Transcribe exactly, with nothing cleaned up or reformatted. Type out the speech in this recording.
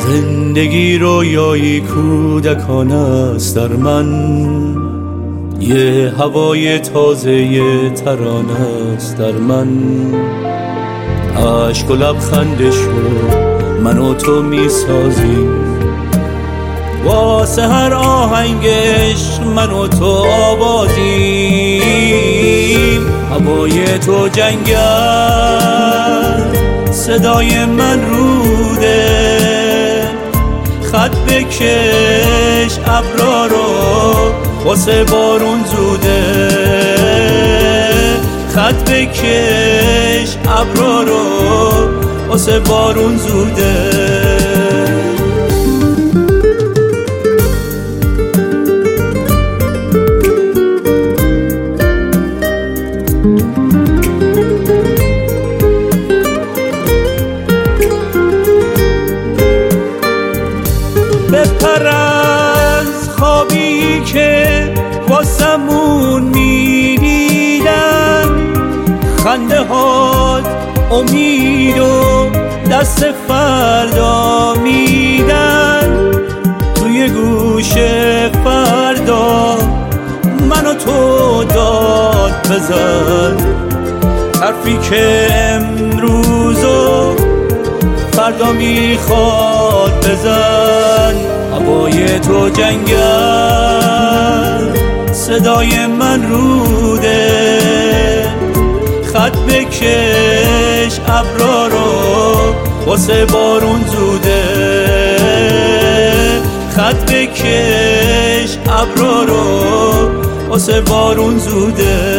زندگی رویایی کودکان است در من، یه هوای تازه یه ترانه است در من. عشق و لبخندشو من و تو میسازیم، واسه هر آهنگش من و تو آوازیم. هوای تو جنگل، صدای من روده، خط بکش ابرا رو واسه بارون زوده. خط بکش ابرا رو واسه بارون زوده. بپر از خوابی که واسمون میدیدن، خنده هات امید و دست فردا میدن. توی گوش فردا من و تو داد بزن، حرفی که امروزو فردا میخواد بزن. هوای تو جنگل، صدای من روده، خط بکش ابرا رو واسه بارون زوده. خط بکش ابرا رو واسه بارون زوده.